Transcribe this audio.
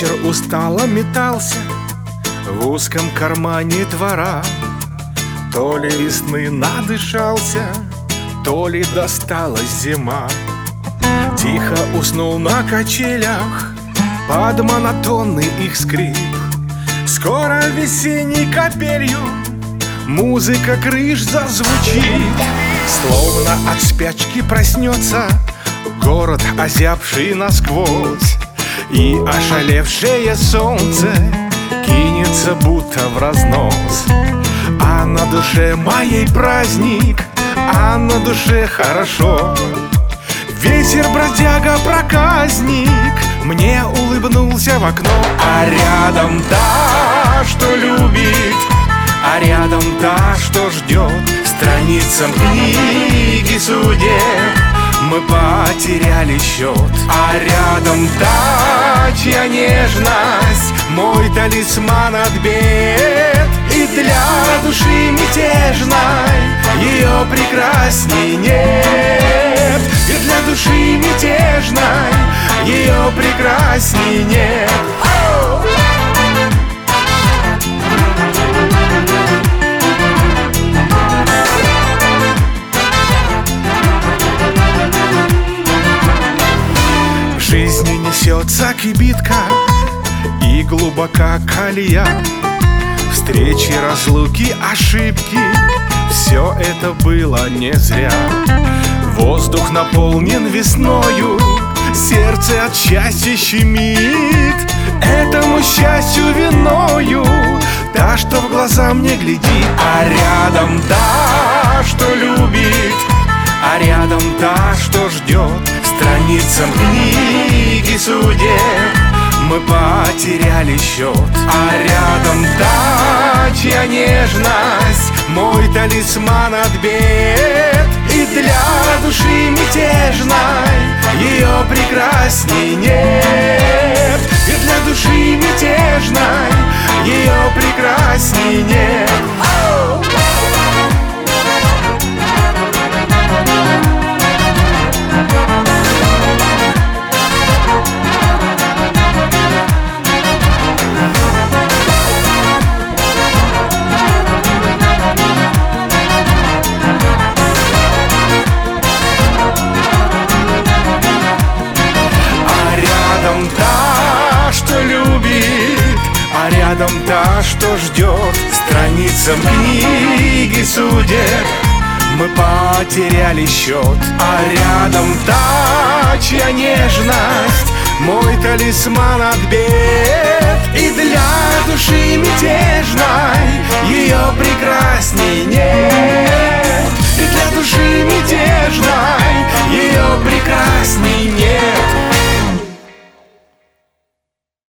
Вечер устало метался в узком кармане двора. То ли весны надышался, то ли досталась зима. Тихо уснул на качелях под монотонный их скрип. Скоро весенней капелью музыка крыш зазвучит. Словно от спячки проснется город, озябший насквозь, и ошалевшее солнце кинется будто в разнос. А на душе моей праздник, а на душе хорошо. Ветер, бродяга, проказник, мне улыбнулся в окно. А рядом та, что любит, а рядом та, что ждет. Страницам книги судеб мы потеряли счет. А рядом та, чья нежность мой талисман от бед. И для души мятежной ее прекрасней нет. И для души мятежной ее прекрасней нет. В жизни несется кибитка и глубока колея. Встречи, разлуки, ошибки, все это было не зря. Воздух наполнен весною, сердце от счастья щемит. Этому счастью виною та, что в глаза мне глядит. А рядом та, что любит, а рядом та, что ждет. Страницам книги судеб мы потеряли счет. А рядом та, чья нежность мой талисман от бед. И для души мятежной ее прекрасней нет. И для души мятежной ее прекрасней нет. Та, что любит, а рядом та, что ждет. Страницам книги судеб мы потеряли счет. А рядом та, чья нежность мой талисман от бед.